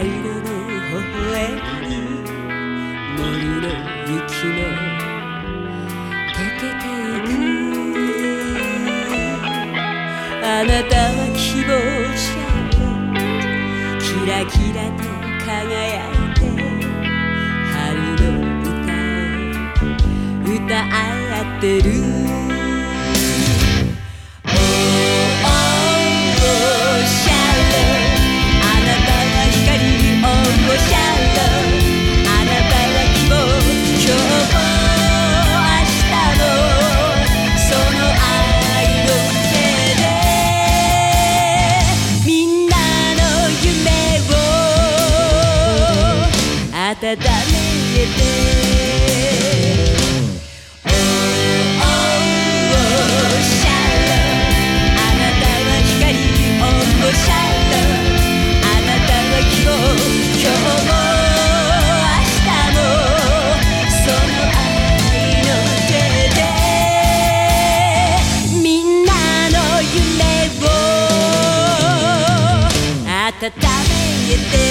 色の微笑みに森の雪も溶けてゆく。あなたは希望者よ、キラキラと輝いて春の歌を歌い合ってる。温めて温めて